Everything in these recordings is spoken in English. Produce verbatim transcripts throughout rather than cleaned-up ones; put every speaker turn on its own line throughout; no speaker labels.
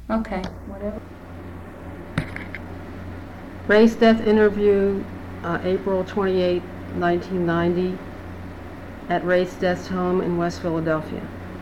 Okay, whatever.
Ray's death interview, uh, April twenty-eighth, nineteen ninety, at Ray's death home in West Philadelphia.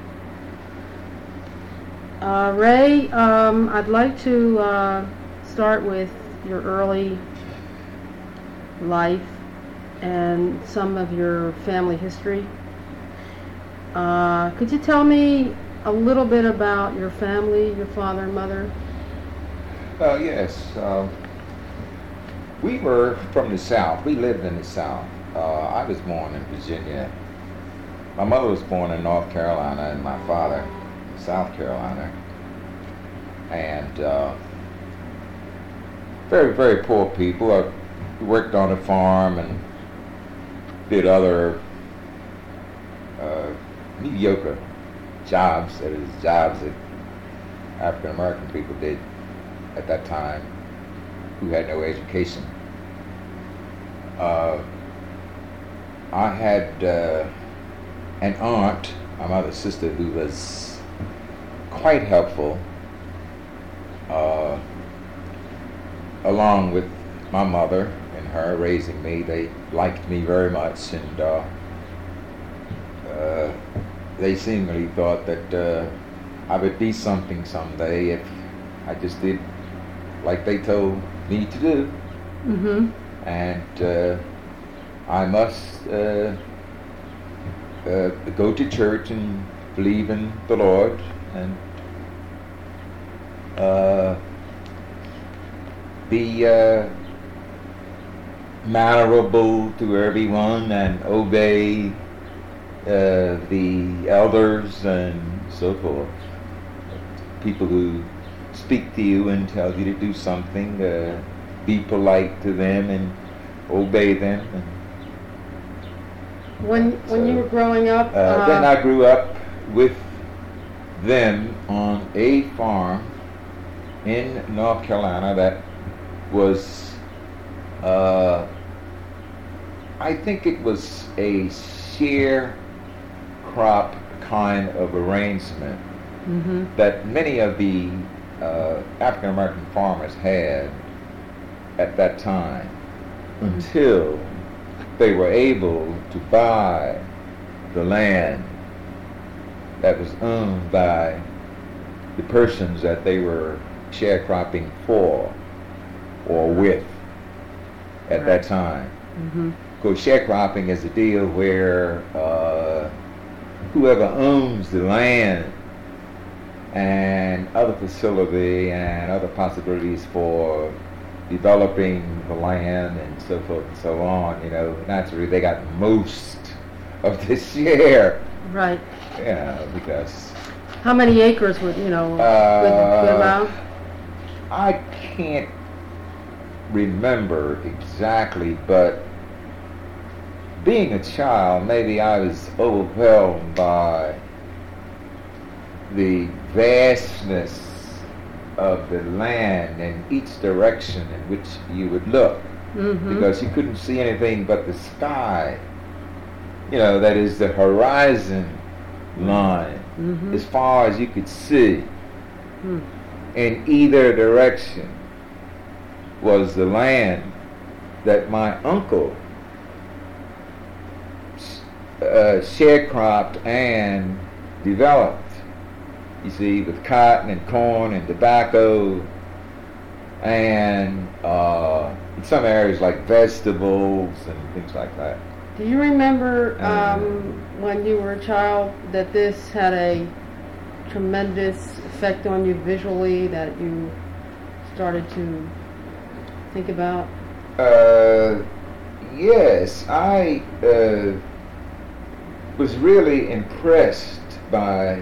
Uh, Ray, um, I'd like to uh, start with your early life and some of your family history. Uh, could you tell me a little bit about your family, your father and mother?
Uh, yes. Um, we were from the South. We lived in the South. Uh, I was born in Virginia. My mother was born in North Carolina and my father in South Carolina. And uh, very, very poor people. I worked on a farm and did other uh, mediocre jobs, that is, jobs that African American people did at that time who had no education. Uh, I had uh, an aunt, my mother's sister, who was quite helpful, uh, along with my mother and her raising me. They liked me very much, and uh, uh, they seemingly thought that uh, I would be something someday if I just did like they told me to do.
Mm-hmm.
And uh, I must uh, uh, go to church and believe in the Lord and uh, be uh, mannerable to everyone and obey uh, the elders and so forth. People who speak to you and tell you to do something, uh, be polite to them and obey them. And
When when
so,
you were growing up,
uh,
uh,
then I grew up with them on a farm in North Carolina that was, uh, I think it was a share crop kind of arrangement
mm-hmm.
that many of the uh, African American farmers had at that time,
Mm-hmm.
until they were able to buy the land that was owned by the persons that they were sharecropping for or with at
Right.
that time.
Mm-hmm.
Because sharecropping is a deal where uh, whoever owns the land and other facility and other possibilities for developing the land and so forth and so on, you know, naturally they got most of the share,
Right.
you know, because
How many acres would you know?
Uh,
good, good amount?
I can't remember exactly, but being a child, maybe I was overwhelmed by the vastness of the land in each direction in which you would look,
Mm-hmm.
because you couldn't see anything but the sky. You know, that is the horizon line,
Mm-hmm.
as far as you could see.
Mm.
In either direction was the land that my uncle uh, sharecropped and developed. You see, with cotton and corn and tobacco, and uh, in some areas like vegetables and things like that.
Do you remember
Uh,
um, when you were a child that this had a tremendous effect on you visually that you started to think about?
Uh, yes, I uh, was really impressed by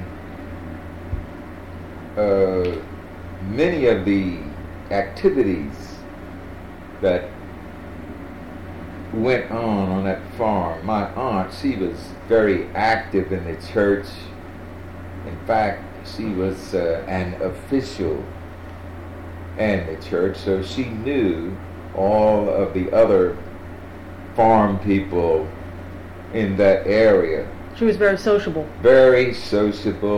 uh, many of the activities that went on on that farm. My aunt, she was very active in the church. In fact, she was uh, an official in the church, so she knew all of the other farm people in that area.
She was very sociable.
Very sociable.